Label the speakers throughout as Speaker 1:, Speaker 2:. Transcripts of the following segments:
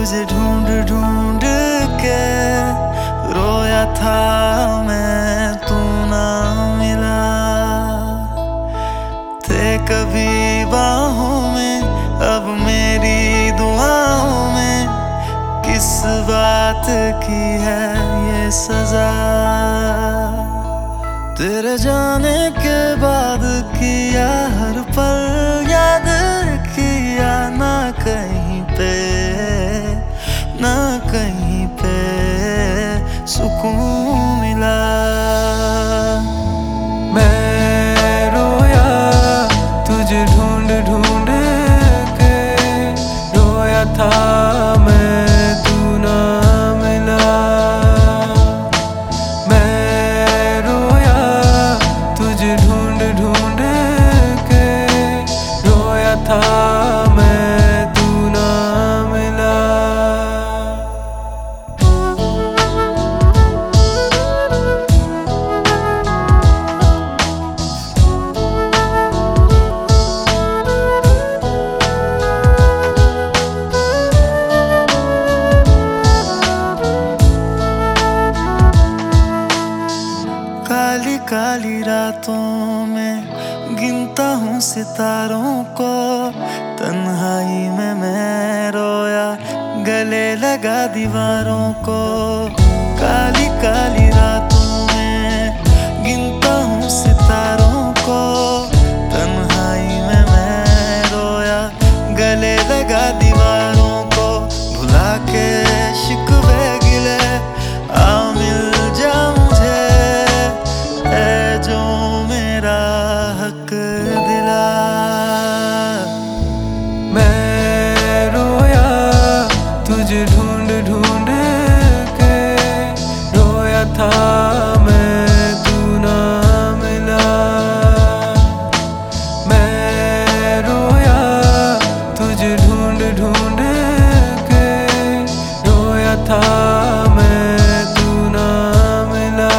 Speaker 1: तुझे ढूंढ ढूंढ के रोया था मैं, तू ना मिला। थे कभी बाहों में, अब मेरी दुआओं में किस बात की है ये सजा। तेरे जाने के बाद किया हर पल याद किया, ना कहीं पे ना कहीं पे सुकून मिला।
Speaker 2: मैं रोया तुझे ढूंढ ढूंढ के, रोया था मैं, तू ना मिला। मैं रोया तुझे ढूंढ ढूंढ के, रोया था मैं, तू ना मिला।
Speaker 1: काली काली रातों में गिनता हूँ सितारों को, तन्हाई में मैं रोया गले लगा दीवारों को। काली काली रातों में गिनता हूँ सितारों को, तन्हाई में मैं रोया गले लगा दीवारों को। भुला के शिकवे गिले आ मिल जा मुझे, है जो मेरा हक दिला।
Speaker 2: मैं रोया तुझे ढूंढ ढूंढ के, रोया था मैं, तू ना मिला। मैं रोया तुझे ढूंढ ढूंढ के, रोया था मैं, तू ना मिला।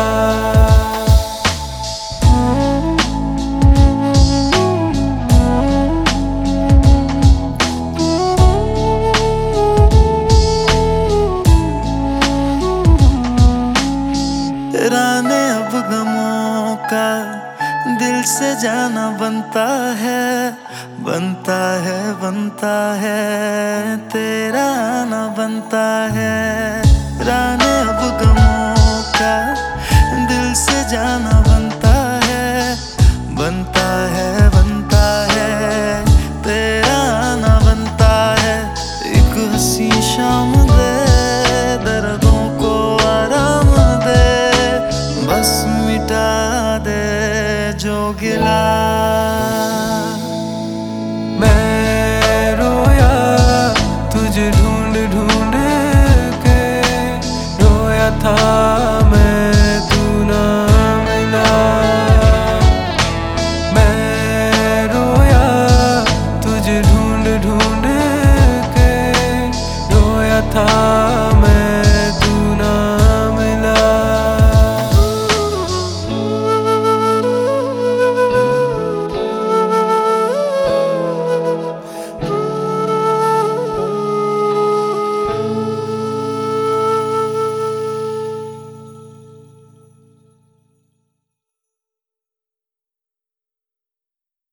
Speaker 1: राने अब गमों का दिल से जाना बनता है, बनता है बनता है, तेरा आना बनता है। राने अब गमों का दिल से जाना बनता है, बनता है बनता है, तेरा आना बनता है। एक हंसी शाम दे दर्दों को आराम दे, बस मिटा दे जो गिला।
Speaker 2: मैं रोया तुझे ढूंढ ढूंढ के, रोया था मैं, तू ना मिला। मैं रोया तुझे ढूंढ ढूंढ के, रोया था